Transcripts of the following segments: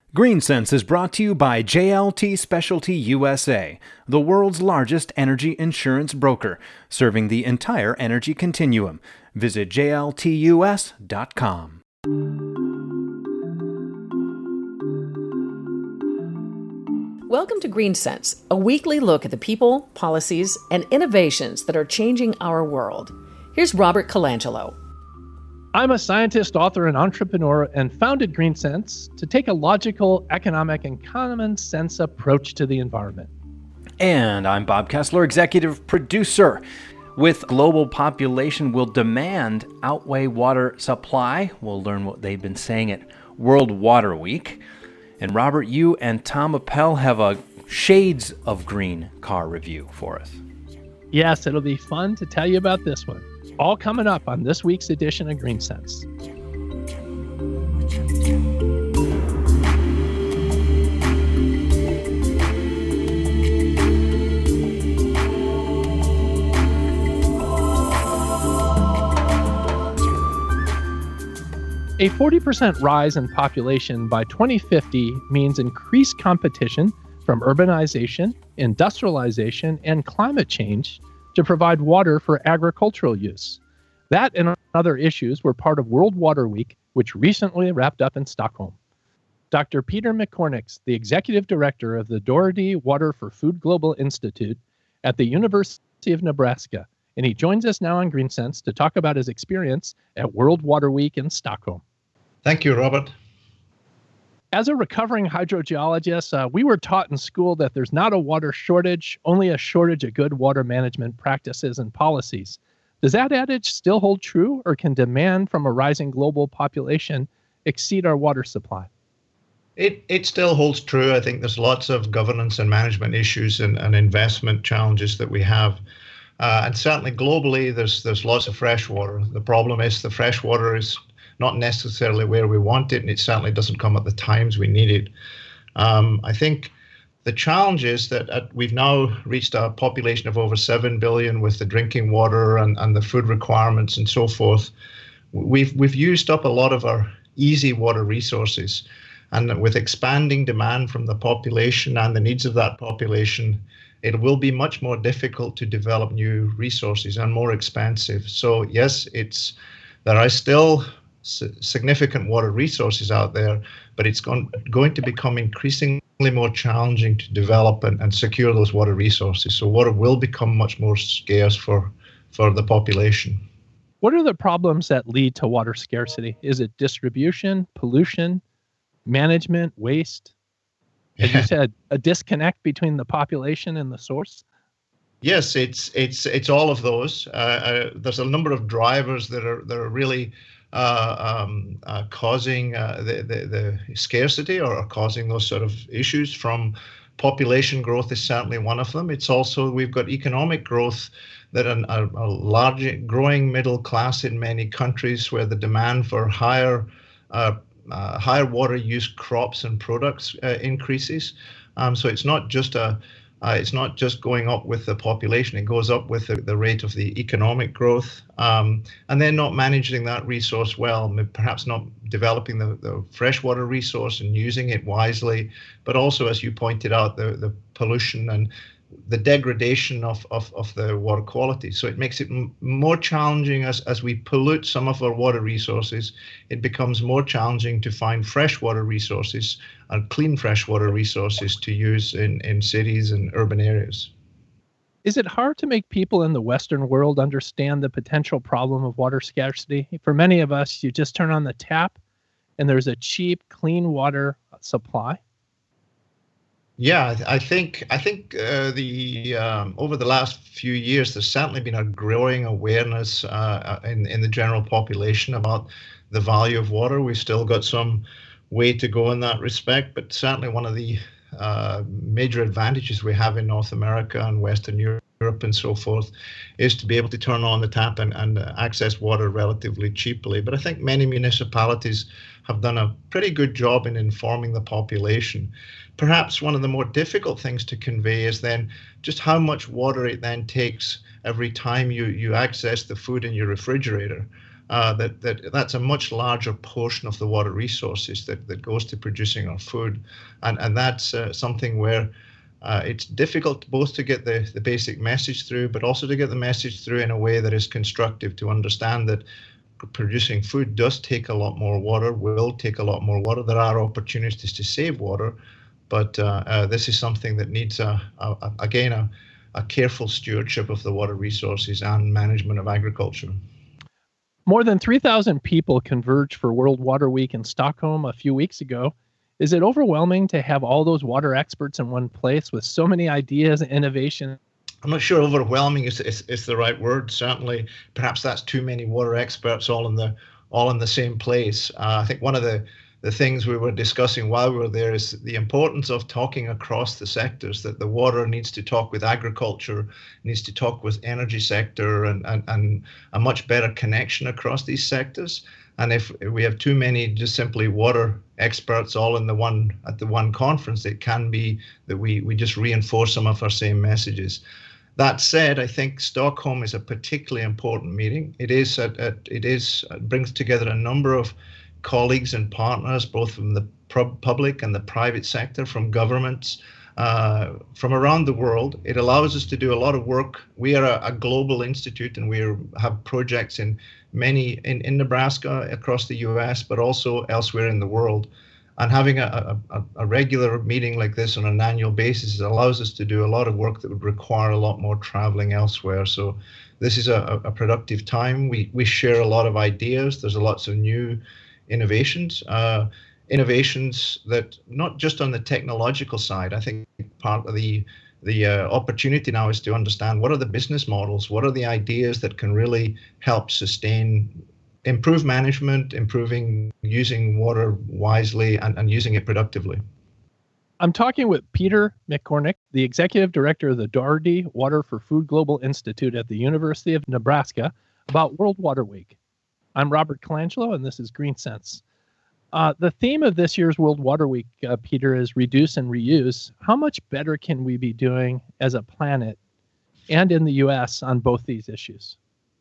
GreenSense is brought to you by JLT Specialty USA, the world's largest energy insurance broker, serving the entire energy continuum. Visit jltus.com. Welcome to GreenSense, a weekly look at the people, policies, and innovations that are changing our world. Here's Robert Colangelo. I'm a scientist, author, and entrepreneur, and founded GreenSense to take a logical, economic, and common sense approach to the environment. And I'm Bob Kessler, executive producer. With global population will demand outweigh water supply. We'll learn what they've been saying at World Water Week. And Robert, you and Tom Appel have a Shades of Green car review for us. Yes, it'll be fun to tell you about this one. All coming up on this week's edition of GreenSense. A 40% rise in population by 2050 means increased competition from urbanization, industrialization, and climate change to provide water for agricultural use. That and other issues were part of World Water Week, which recently wrapped up in Stockholm. Dr. Peter McCormick, the executive director of the Doherty Water for Food Global Institute at the University of Nebraska, and he joins us now on GreenSense to talk about his experience at World Water Week in Stockholm. Thank you, Robert. As a recovering hydrogeologist, we were taught in school that there's not a water shortage, only a shortage of good water management practices and policies. Does that adage still hold true, or can demand from a rising global population exceed our water supply? It still holds true. I think there's lots of governance and management issues and investment challenges that we have. And certainly globally, there's lots of fresh water. The problem is the fresh water is not necessarily where we want it, and it certainly doesn't come at the times we need it. I think the challenge is that we've now reached a population of over 7 billion with the drinking water and the food requirements and so forth. We've used up a lot of our easy water resources, and with expanding demand from the population and the needs of that population, it will be much more difficult to develop new resources and more expensive. So yes, there are still significant water resources out there, but it's going to become increasingly more challenging to develop and secure those water resources. So water will become much more scarce for the population. What are the problems that lead to water scarcity? Is it distribution, pollution, management, waste? As you said, a disconnect between the population and the source? Yes, it's all of those. There's a number of drivers that are really causing the scarcity or causing those sort of issues. From population growth is certainly one of them. It's also, we've got economic growth, that a large growing middle class in many countries where the demand for higher water use crops and products increases. So it's not just going up with the population, it goes up with the rate of the economic growth. And then not managing that resource well, perhaps not developing the freshwater resource and using it wisely, but also, as you pointed out, the pollution and the degradation of the water quality. So it makes it more challenging as we pollute some of our water resources. It becomes more challenging to find freshwater resources and clean freshwater resources to use in cities and urban areas. Is it hard to make people in the Western world understand the potential problem of water scarcity? For many of us, you just turn on the tap and there's a cheap, clean water supply. Yeah, I think the over the last few years, there's certainly been a growing awareness in the general population about the value of water. We've still got some way to go in that respect, but certainly one of the major advantages we have in North America and Western Europe and so forth is to be able to turn on the tap and access water relatively cheaply. But I think many municipalities have done a pretty good job in informing the population. Perhaps one of the more difficult things to convey is then just how much water it then takes every time you access the food in your refrigerator. that's a much larger portion of the water resources that goes to producing our food, and that's something where it's difficult both to get the basic message through, but also to get the message through in a way that is constructive, to understand that producing food does take a lot more water, will take a lot more water. There are opportunities to save water, but this is something that needs, again, a careful stewardship of the water resources and management of agriculture. More than 3,000 people converged for World Water Week in Stockholm a few weeks ago. Is it overwhelming to have all those water experts in one place with so many ideas and innovation? I'm not sure overwhelming is the right word. Certainly, perhaps that's too many water experts all in the same place. I think one of the things we were discussing while we were there is the importance of talking across the sectors, that the water needs to talk with agriculture, needs to talk with energy sector, and a much better connection across these sectors. And if we have too many just simply water experts all at the one conference, it can be that we just reinforce some of our same messages. That said, I think Stockholm is a particularly important meeting. It brings together a number of colleagues and partners, both from the public and the private sector, from governments, from around the world. It allows us to do a lot of work. We are a global institute, and we have projects in Nebraska, across the US, but also elsewhere in the world. And having a regular meeting like this on an annual basis allows us to do a lot of work that would require a lot more traveling elsewhere. So this is a productive time. We share a lot of ideas. There's lots of new innovations that not just on the technological side. I think part of the opportunity now is to understand what are the business models, what are the ideas that can really help improve management, improving using water wisely and using it productively. I'm talking with Peter McCormick, the Executive Director of the Doherty Water for Food Global Institute at the University of Nebraska, about World Water Week. I'm Robert Colangelo, and this is Green Sense. The theme of this year's World Water Week, Peter, is reduce and reuse. How much better can we be doing as a planet and in the U.S. on both these issues?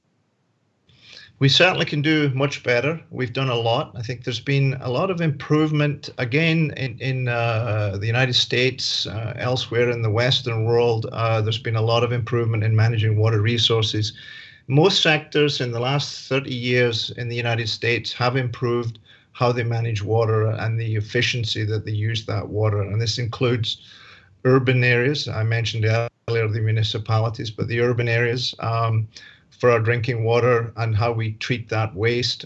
We certainly can do much better. We've done a lot. I think there's been a lot of improvement, again, in the United States, elsewhere in the Western world. There's been a lot of improvement in managing water resources. Most sectors in the last 30 years in the United States have improved how they manage water and the efficiency that they use that water. And this includes urban areas. I mentioned earlier the municipalities, but the urban areas for our drinking water and how we treat that waste.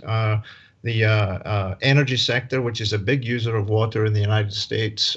The energy sector, which is a big user of water in the United States,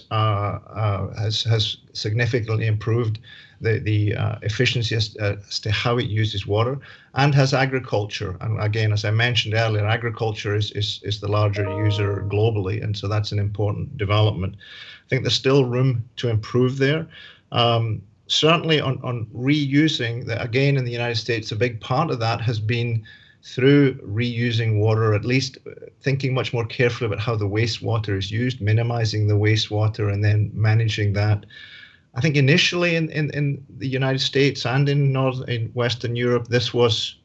has significantly improved the efficiency as to how it uses water, and has agriculture. And again, as I mentioned earlier, agriculture is the larger user globally, and so that's an important development. I think there's still room to improve there. Certainly on reusing, again, in the United States, a big part of that has been through reusing water, at least thinking much more carefully about how the wastewater is used, minimizing the wastewater, and then managing that. I think initially in the United States and in Western Europe, this was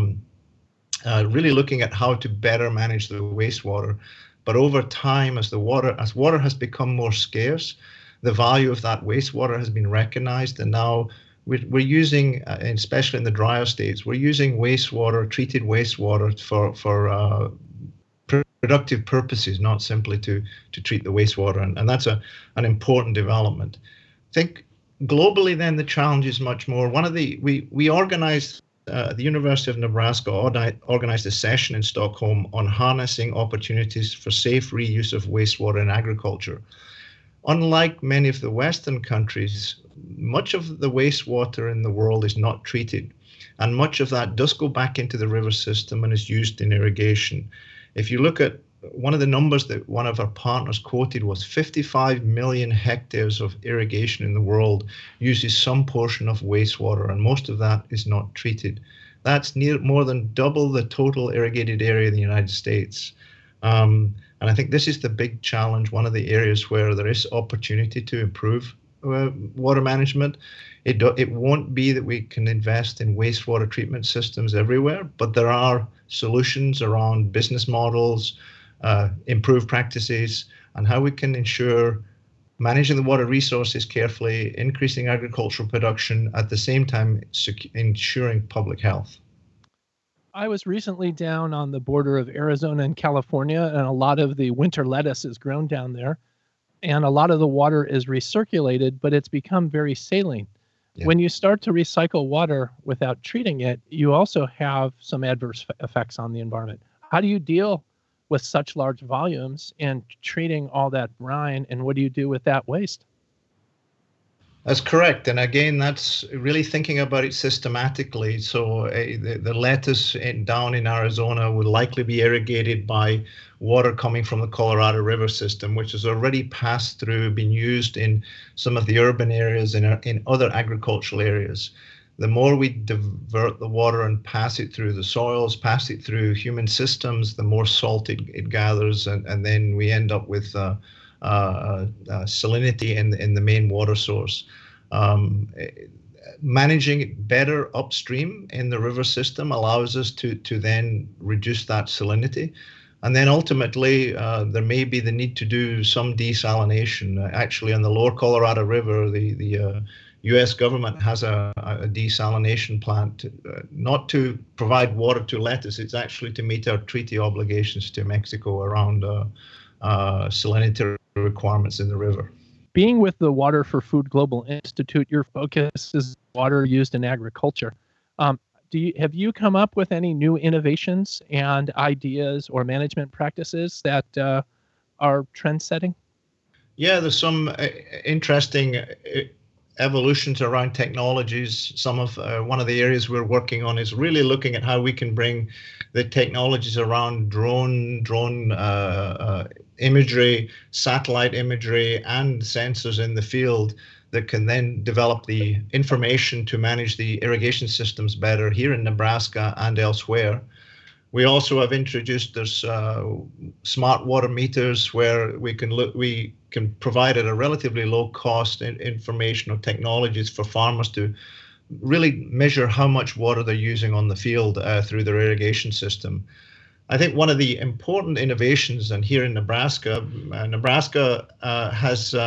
really looking at how to better manage the wastewater. But over time, as water has become more scarce, the value of that wastewater has been recognized, and now we're using, especially in the drier states, we're using wastewater, treated wastewater for productive purposes, not simply to treat the wastewater, and that's an important development. I think globally, then the challenge is much more. We organized the University of Nebraska organized a session in Stockholm on harnessing opportunities for safe reuse of wastewater in agriculture. Unlike many of the Western countries, much of the wastewater in the world is not treated, and much of that does go back into the river system and is used in irrigation. If you look at one of the numbers that one of our partners quoted was 55 million hectares of irrigation in the world uses some portion of wastewater, and most of that is not treated. That's more than double the total irrigated area in the United States. And I think this is the big challenge, one of the areas where there is opportunity to improve water management. It won't be that we can invest in wastewater treatment systems everywhere, but there are solutions around business models, improved practices, and how we can ensure managing the water resources carefully, increasing agricultural production, at the same time ensuring public health. I was recently down on the border of Arizona and California, and a lot of the winter lettuce is grown down there. And a lot of the water is recirculated, but it's become very saline. Yeah. When you start to recycle water without treating it, you also have some adverse effects on the environment. How do you deal with such large volumes and treating all that brine, and what do you do with that waste? That's correct. And again, that's really thinking about it systematically. So the lettuce down in Arizona will likely be irrigated by water coming from the Colorado River system, which has already passed through, been used in some of the urban areas and in other agricultural areas. The more we divert the water and pass it through the soils, pass it through human systems, the more salt it gathers, and then we end up with salinity in the main water source. Managing it better upstream in the river system allows us to then reduce that salinity. And then ultimately, there may be the need to do some desalination. Actually, on the lower Colorado River, the U.S. government has a desalination plant, not to provide water to lettuce. It's actually to meet our treaty obligations to Mexico around salinity requirements in the river. Being with the Water for Food Global Institute, your focus is water used in agriculture. Have you come up with any new innovations and ideas or management practices that are trend-setting? Yeah, there's some interesting evolutions around technologies. One of the areas we're working on is really looking at how we can bring the technologies around drone imagery, satellite imagery, and sensors in the field that can then develop the information to manage the irrigation systems better here in Nebraska and elsewhere. We also have introduced this smart water meters where we can provide at a relatively low cost information or technologies for farmers to really measure how much water they're using on the field through their irrigation system. I think one of the important innovations, and here in Nebraska, has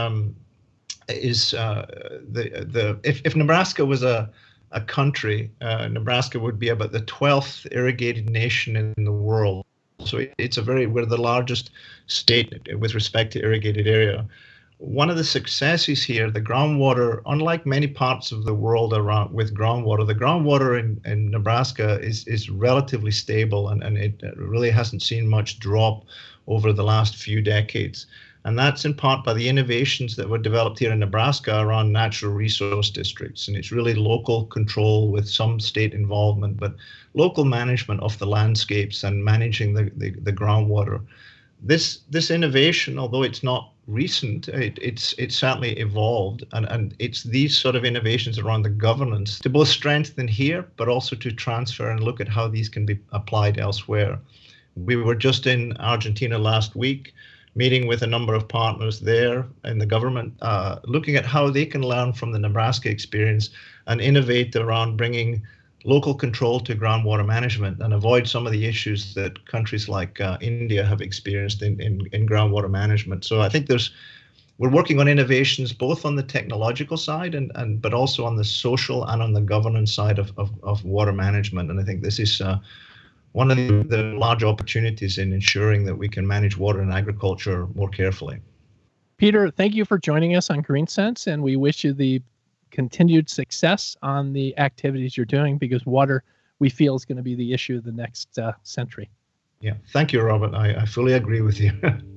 if Nebraska was a country, Nebraska would be about the 12th irrigated nation in the world. So we're the largest state with respect to irrigated area. One of the successes here, the groundwater, unlike many parts of the world around with groundwater, the groundwater in Nebraska is relatively stable, and it really hasn't seen much drop over the last few decades. And that's in part by the innovations that were developed here in Nebraska around natural resource districts. And it's really local control with some state involvement, but local management of the landscapes and managing the groundwater. This innovation, although it's not recent, it's certainly evolved. And it's these sort of innovations around the governance to both strengthen here, but also to transfer and look at how these can be applied elsewhere. We were just in Argentina last week, meeting with a number of partners there in the government, looking at how they can learn from the Nebraska experience and innovate around bringing local control to groundwater management and avoid some of the issues that countries like India have experienced in groundwater management. So I think we're working on innovations both on the technological side but also on the social and on the governance side of water management. And I think this is one of the large opportunities in ensuring that we can manage water and agriculture more carefully. Peter, thank you for joining us on GreenSense, and we wish you the continued success on the activities you're doing, because water, we feel, is going to be the issue of the next century. Yeah, thank you, Robert. I fully agree with you.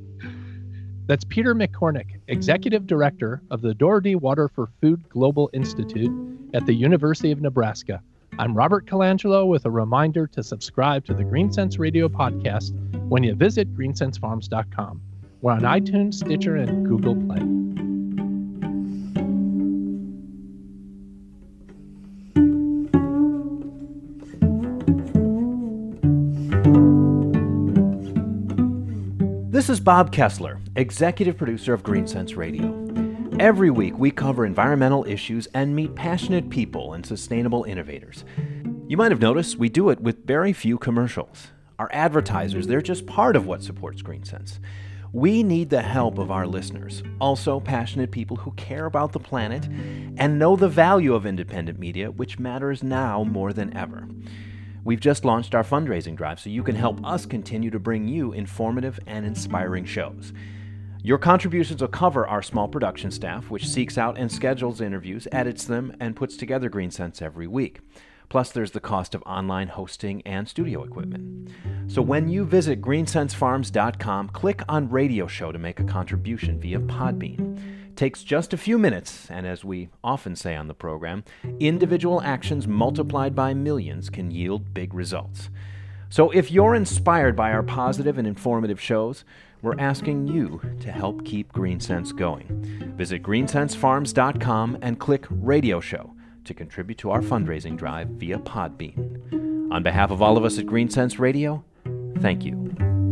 That's Peter McCormick, Executive Director of the Doherty Water for Food Global Institute at the University of Nebraska. I'm Robert Colangelo with a reminder to subscribe to the GreenSense Radio podcast when you visit greensensefarms.com. We're on iTunes, Stitcher, and Google Play. This is Bob Kessler, Executive Producer of GreenSense Radio. Every week, we cover environmental issues and meet passionate people and sustainable innovators. You might have noticed we do it with very few commercials. Our advertisers, they're just part of what supports GreenSense. We need the help of our listeners, also passionate people who care about the planet and know the value of independent media, which matters now more than ever. We've just launched our fundraising drive so you can help us continue to bring you informative and inspiring shows. Your contributions will cover our small production staff, which seeks out and schedules interviews, edits them, and puts together GreenSense every week. Plus, there's the cost of online hosting and studio equipment. So when you visit greensensefarms.com, click on Radio Show to make a contribution via Podbean. It takes just a few minutes, and as we often say on the program, individual actions multiplied by millions can yield big results. So if you're inspired by our positive and informative shows, we're asking you to help keep GreenSense going. Visit greensensefarms.com and click Radio Show to contribute to our fundraising drive via Podbean. On behalf of all of us at GreenSense Radio, thank you.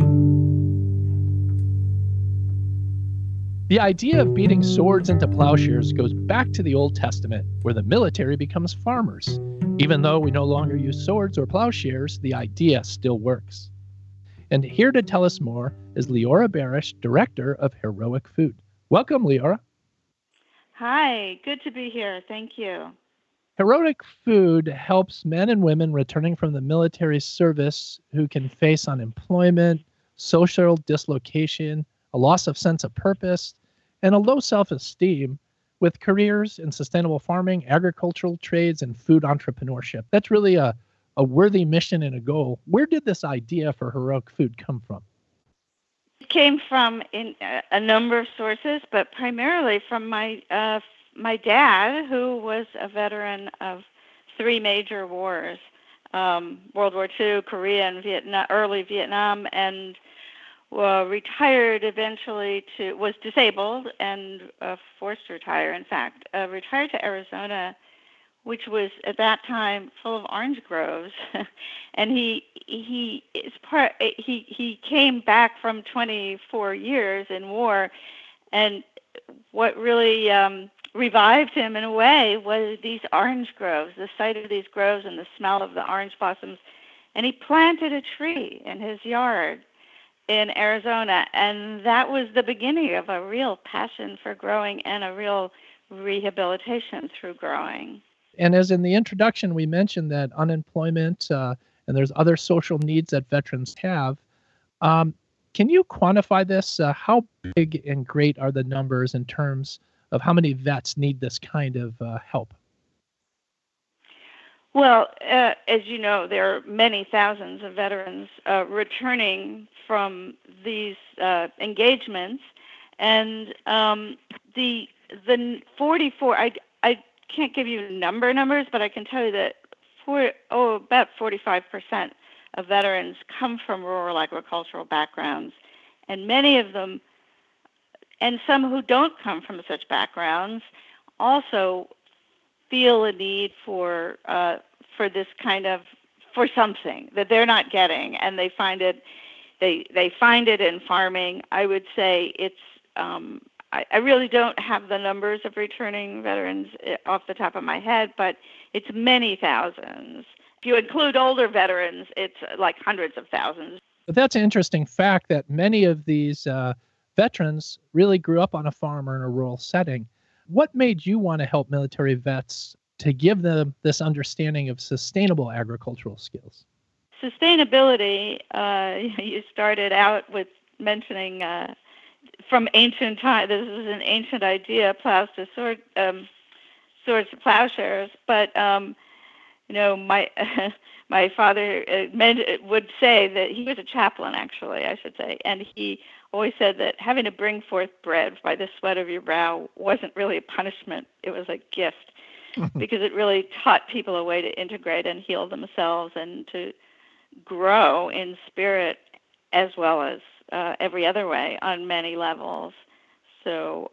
The idea of beating swords into plowshares goes back to the Old Testament, where the military becomes farmers. Even though we no longer use swords or plowshares, the idea still works. And here to tell us more is Leora Barish, Director of Heroic Food. Welcome, Leora. Hi, good to be here. Thank you. Heroic Food helps men and women returning from the military service who can face unemployment, social dislocation, a loss of sense of purpose, and a low self-esteem with careers in sustainable farming, agricultural trades, and food entrepreneurship. That's really a worthy mission and a goal. Where did this idea for Heroic Food come from? It came from a number of sources, but primarily from my dad, who was a veteran of three major wars, World War II, Korea, and Vietnam, early Vietnam, and retired eventually was disabled and forced to retire, in fact, retired to Arizona, which was at that time full of orange groves. And he came back from 24 years in war, and what really revived him in a way was these orange groves, the sight of these groves and the smell of the orange blossoms. And he planted a tree in his yard in Arizona, and that was the beginning of a real passion for growing and a real rehabilitation through growing. And as in the introduction, we mentioned that unemployment and there's other social needs that veterans have. Can you quantify this? How big and great are the numbers in terms of how many vets need this kind of help? Well, as you know, there are many thousands of veterans returning from these engagements, and the 44. I can't give you numbers, but I can tell you that about 45% of veterans come from rural agricultural backgrounds, and many of them, and some who don't come from such backgrounds, also feel a need for this kind of for something that they're not getting, and they find it in farming. I would say it's I really don't have the numbers of returning veterans off the top of my head, but it's many thousands. If you include older veterans, it's like hundreds of thousands. But that's an interesting fact that many of these veterans really grew up on a farm or in a rural setting. What made you want to help military vets to give them this understanding of sustainable agricultural skills? Sustainability, you started out with mentioning from ancient times. This is an ancient idea, plows to swords to plowshares. But my father would say that he was a chaplain, actually, I should say, and he always said that having to bring forth bread by the sweat of your brow wasn't really a punishment; it was a gift, because it really taught people a way to integrate and heal themselves and to grow in spirit as well as every other way on many levels. So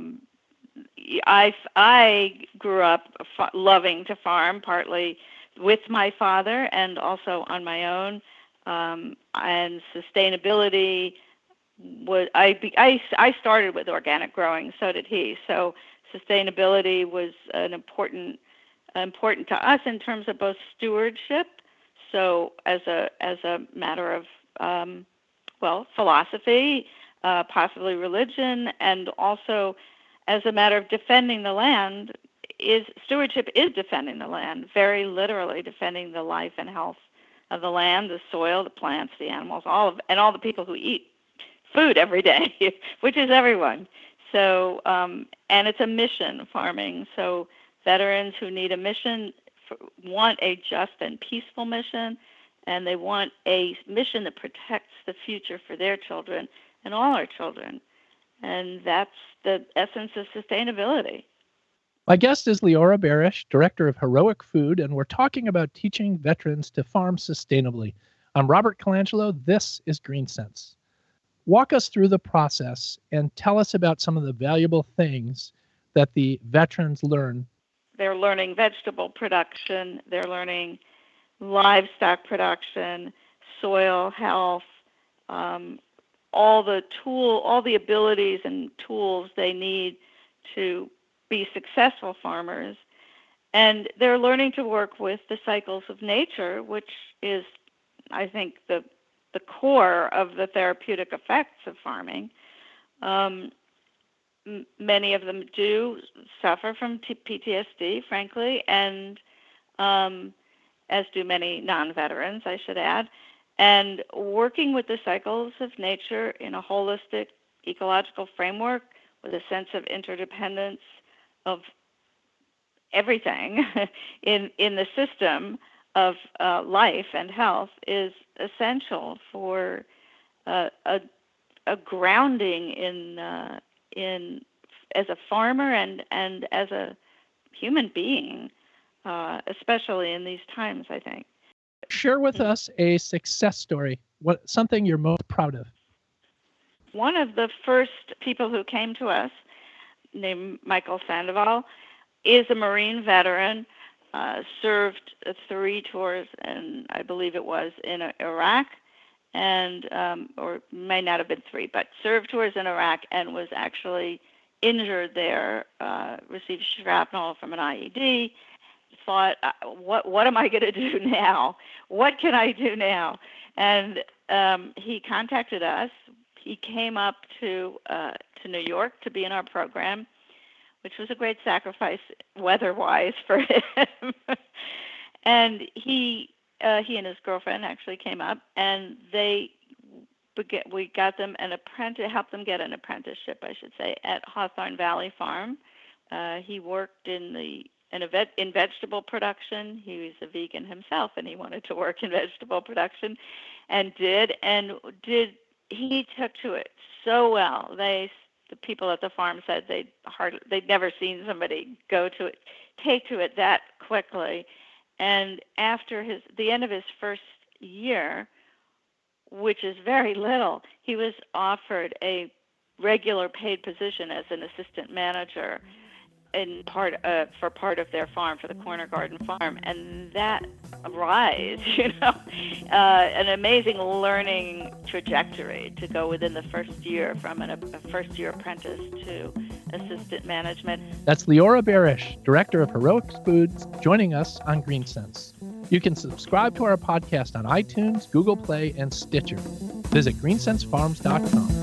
I grew up loving to farm, partly with my father and also on my own. And sustainability I started with organic growing, so did he. So sustainability was an important to us in terms of both stewardship. So as a matter of philosophy, possibly religion, and also as a matter of defending the land. Stewardship is defending the land, very literally defending the life and health of the land, the soil, the plants, the animals, all the people who eat food every day, which is everyone. So, and it's a mission, farming. So veterans who need a mission want a just and peaceful mission, and they want a mission that protects the future for their children and all our children. And that's the essence of sustainability. My guest is Leora Barish, Director of Heroic Food, and we're talking about teaching veterans to farm sustainably. I'm Robert Colangelo. This is Green Sense. Walk us through the process and tell us about some of the valuable things that the veterans learn. They're learning vegetable production. They're learning livestock production, soil health, all the abilities and tools they need to be successful farmers. And they're learning to work with the cycles of nature, which is, I think, the core of the therapeutic effects of farming. Many of them do suffer from PTSD, frankly, and as do many non-veterans, I should add. And working with the cycles of nature in a holistic ecological framework with a sense of interdependence of everything in the system of life and health is essential for a grounding in as a farmer and as a human being, especially in these times, I think. Share with us a success story, something you're most proud of. One of the first people who came to us, named Michael Sandoval, is a Marine veteran, served 3 tours, and I believe it was in Iraq, and or may not have been 3, but served tours in Iraq and was actually injured there, received shrapnel from an IED, thought, what am I going to do now? What can I do now? And he contacted us. He came up to New York to be in our program, which was a great sacrifice weather-wise for him. And he and his girlfriend actually came up, and we got them helped them get an apprenticeship, I should say, at Hawthorne Valley Farm. He worked in vegetable production. He was a vegan himself, and he wanted to work in vegetable production, and did. He took to it so well. The people at the farm said they'd never seen somebody take to it that quickly. And after the end of his first year, which is very little, he was offered a regular paid position as an assistant manager for part of their farm, for the Corner Garden Farm, and that rise, an amazing learning trajectory to go within the first year from a first-year apprentice to assistant management. That's Leora Barish, Director of Heroic Foods, joining us on Green Sense. You can subscribe to our podcast on iTunes, Google Play, and Stitcher. Visit greensensefarms.com.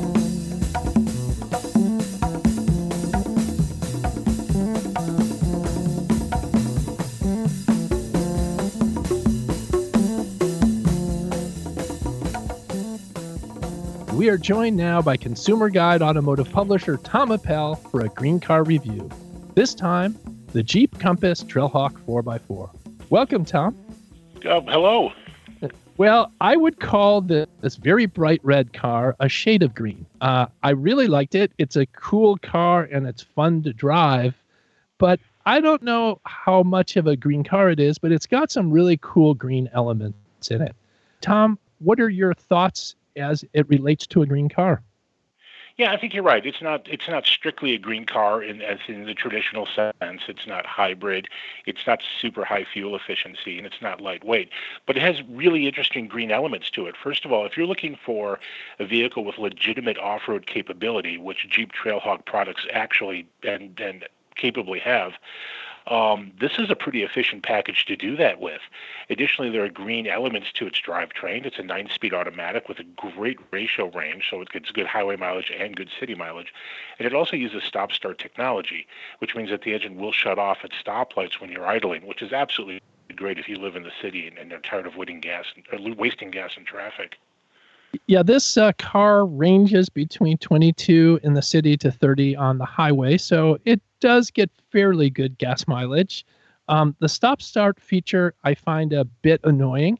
We are joined now by Consumer Guide automotive publisher Tom Appel for a green car review. This time, the Jeep Compass Trailhawk 4x4. Welcome, Tom. Hello. Well, I would call this very bright red car a shade of green. I really liked it. It's a cool car and it's fun to drive, but I don't know how much of a green car it is, but it's got some really cool green elements in it. Tom, what are your thoughts as it relates to a green car? Yeah, I think you're right. It's not strictly a green car as in the traditional sense. It's not hybrid. It's not super high fuel efficiency, and it's not lightweight. But it has really interesting green elements to it. First of all, if you're looking for a vehicle with legitimate off-road capability, which Jeep Trailhawk products actually and capably have, this is a pretty efficient package to do that with. Additionally, there are green elements to its drivetrain. It's a 9-speed automatic with a great ratio range, so it gets good highway mileage and good city mileage. And it also uses stop-start technology, which means that the engine will shut off at stoplights when you're idling, which is absolutely great if you live in the city and are tired of wasting gas in traffic. Yeah, this car ranges between 22 in the city to 30 on the highway, so it does get fairly good gas mileage. The stop-start feature I find a bit annoying,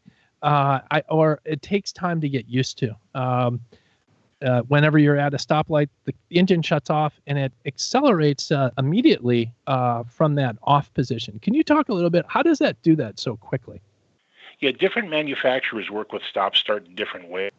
or it takes time to get used to. Whenever you're at a stoplight, the engine shuts off and it accelerates immediately from that off position. Can you talk a little bit? How does that do that so quickly? Yeah, different manufacturers work with stop-start in different ways.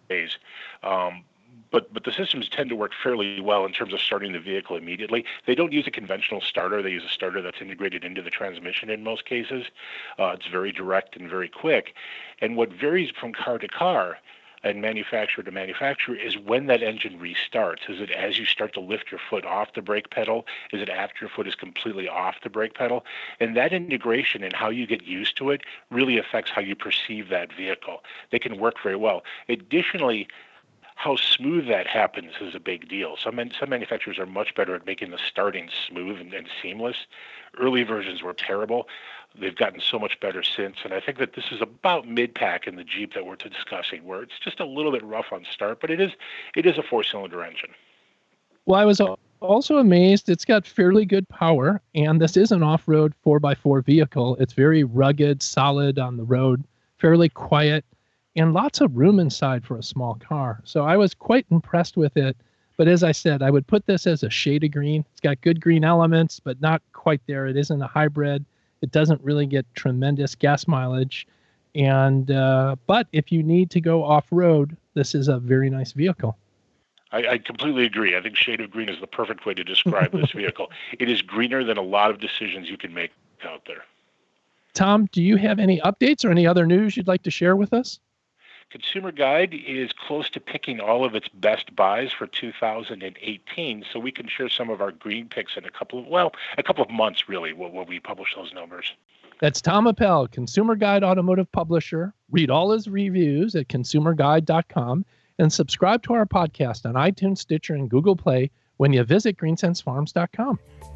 But the systems tend to work fairly well in terms of starting the vehicle immediately. They don't use a conventional starter. They use a starter that's integrated into the transmission in most cases. It's very direct and very quick. And what varies from car to car and manufacturer to manufacturer is when that engine restarts. Is it as you start to lift your foot off the brake pedal? Is it after your foot is completely off the brake pedal? And that integration and how you get used to it really affects how you perceive that vehicle. They can work very well. Additionally, how smooth that happens is a big deal. Some manufacturers are much better at making the starting smooth and seamless. Early versions were terrible. They've gotten so much better since, and I think that this is about mid-pack in the Jeep that we're discussing, where it's just a little bit rough on start, but it is a 4-cylinder engine. Well, I was also amazed. It's got fairly good power, and this is an off-road 4x4 vehicle. It's very rugged, solid on the road, fairly quiet, and lots of room inside for a small car. So I was quite impressed with it. But as I said, I would put this as a shade of green. It's got good green elements, but not quite there. It isn't a hybrid. It doesn't really get tremendous gas mileage. And but if you need to go off-road, this is a very nice vehicle. I completely agree. I think shade of green is the perfect way to describe this vehicle. It is greener than a lot of decisions you can make out there. Tom, do you have any updates or any other news you'd like to share with us? Consumer Guide is close to picking all of its best buys for 2018, so we can share some of our green picks in a couple of months, really, when we publish those numbers. That's Tom Appel, Consumer Guide automotive publisher. Read all his reviews at consumerguide.com and subscribe to our podcast on iTunes, Stitcher, and Google Play when you visit greensensefarms.com.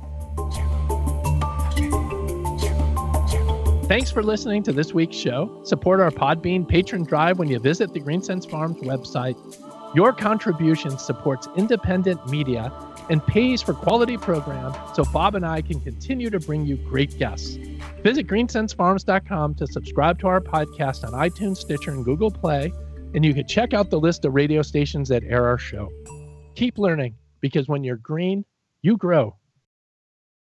Thanks for listening to this week's show. Support our Podbean patron drive when you visit the Green Sense Farms website. Your contribution supports independent media and pays for quality programs so Bob and I can continue to bring you great guests. Visit greensensefarms.com to subscribe to our podcast on iTunes, Stitcher, and Google Play, and you can check out the list of radio stations that air our show. Keep learning, because when you're green, you grow.